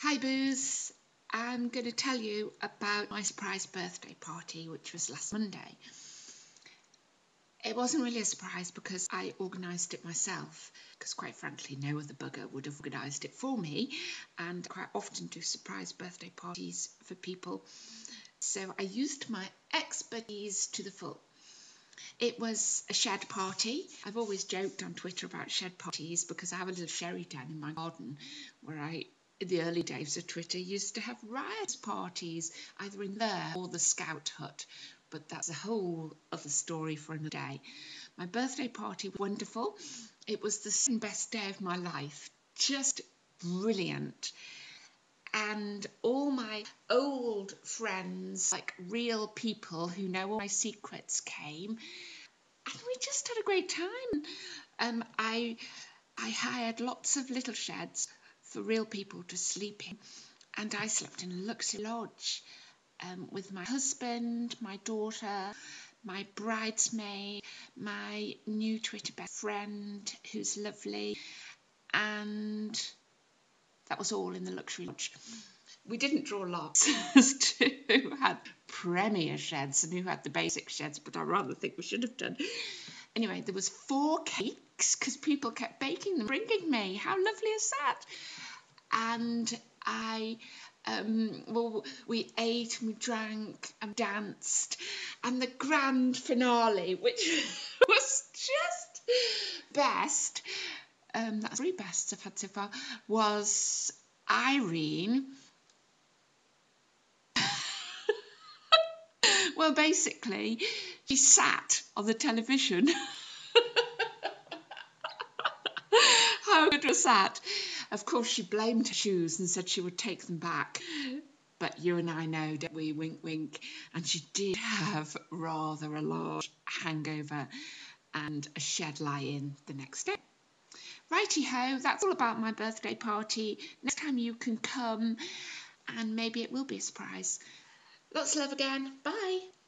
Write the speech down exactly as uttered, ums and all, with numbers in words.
Hi Booze, I'm going to tell you about my surprise birthday party, which was last Monday. It wasn't really a surprise because I organised it myself, because quite frankly no other bugger would have organised it for me, and quite often do surprise birthday parties for people, so I used my expertise to the full. It was a shed party. I've always joked on Twitter about shed parties because I have a little sherry den in my garden where I, in the early days of Twitter, used to have riot parties either in there or the scout hut, but that's a whole other story for another day. My birthday party was wonderful. It was the second best day of my life, just brilliant. And all my old friends, like real people who know all my secrets, came, and we just had a great time. Um, I I hired lots of little sheds for real people to sleep in, and I slept in a luxury lodge um, with my husband, my daughter, my bridesmaid, my new Twitter best friend, who's lovely, and that was all in the luxury lodge. We didn't draw lots as to who had premier sheds and who had the basic sheds, but I rather think we should have done. Anyway, there was four cakes because people kept baking them, bringing me. How lovely is that? And I, um, well, we ate and we drank and danced. And the grand finale, which was just best, um, that's three bests I've had so far, was Irene. Well, basically, she sat on the television. How good was that? Of course, she blamed her shoes and said she would take them back. But you and I know, don't we? Wink, wink. And she did have rather a large hangover and a shed lie-in the next day. Righty-ho, that's all about my birthday party. Next time you can come, and maybe it will be a surprise. Lots of love again. Bye.